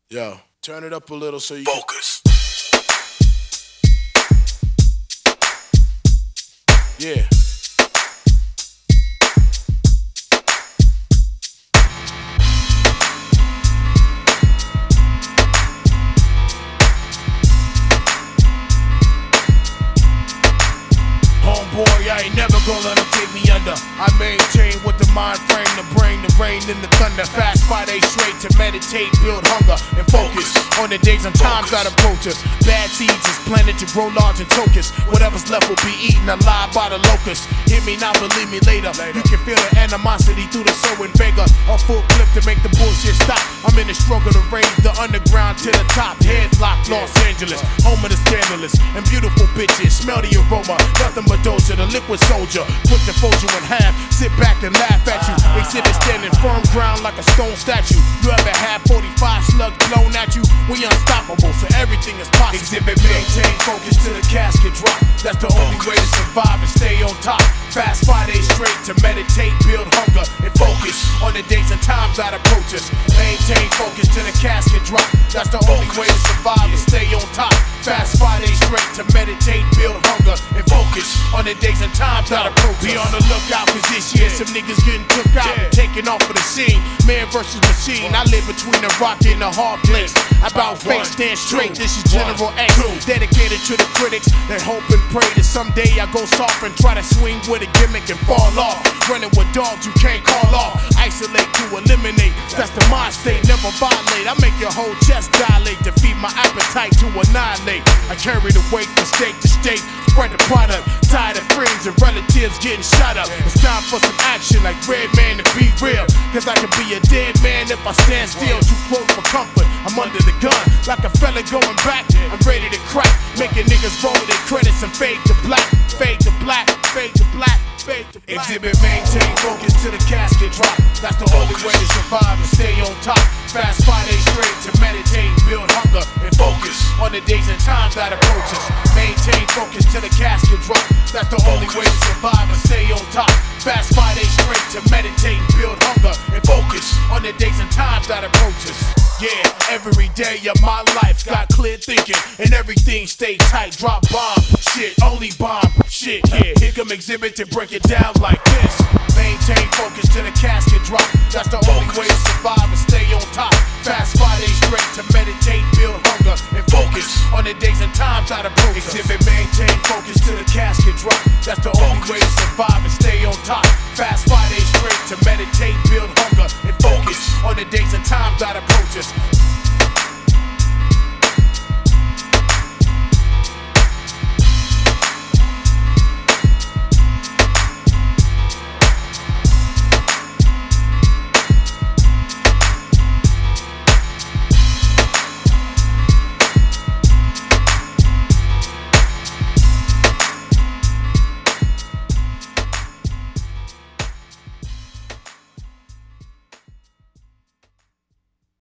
Yo, turn it up a little so you focus. Yeah. Homeboy, I ain't never gonna let them take me under. I maintain with the mind frame, the brain, the rain, and the thunder. Fast 5 days straight to meditate, build hunger, and focus on the days and times that approach us. Bad seeds is planted to grow large and focus. Whatever's left will be eaten alive by the locusts. Hear me now, believe me later. You can feel the animosity through the sowing vigor. On full clip to make the bullshit stop. I'm in the struggle to raise the underground to the top. Headlock, Los Angeles, home of the scandalous and beautiful bitches. Smell the aroma, nothing but doja, the liquid soldier. Put the fold you in half, sit back and laugh at you. Exhibit standing firm ground like a stone statue. You ever had 45 slugs blown at you? We unstoppable, so everything is possible. Exhibit maintain focus till the casket drop. That's the only way to survive and stay on top. Fast 5 days straight to meditate, build hunger, and focus on the days and times that approach us. Maintain focus till the casket drop. That's the only way to survive and stay on top. Fast 5 days straight to meditate, build hunger, and focus on the days and times that approach us. Be on the lookout, cause this year some niggas getting took out and taken off of the scene. Man versus machine, I live between the rock and the hard place. About face, stand straight, this is General X. Dedicated to the critics that hope and pray that someday I go soft and try to swing with a gimmick and fall off. Running with dogs you can't call off. Isolate to eliminate, that's the mind state, never violate. I make your whole chest dilate to feed my appetite to annihilate. I carry the weight from state to state, spread the product. Tired of friends and relatives getting shot up. It's time for some action like Redman to be real. Cause I can be a dead man if I stand still. Too close for comfort, I'm under the gun. Like a fella going back, I'm ready to crack. Making niggas roll their credits and fade to black. Fade to black, fade to black. Exhibit maintain focus till the casket drop. That's the only way to survive and stay on top. Fast 5 days straight to meditate, build hunger, and focus on the days and times that approach us. Maintain focus till the casket drop. That's the only way to survive and stay on top. Fast 5 days straight to meditate, build hunger, and focus on the days and times that approach us. Yeah, every day of my life got clear thinking and everything stay tight. Drop bomb, shit, only bomb, shit, yeah. Here come Exhibit to break it down like this. Maintain focus till the casket drop. That's the only way to survive and stay on top. Fast 5 days straight to meditate, build hunger, and focus on the days and times that approach us. Exhibit maintain focus till the casket drop. That's the only way to survive and stay on top. Fast 5 days straight to meditate, build hunger, and focus on the days and times that approach us.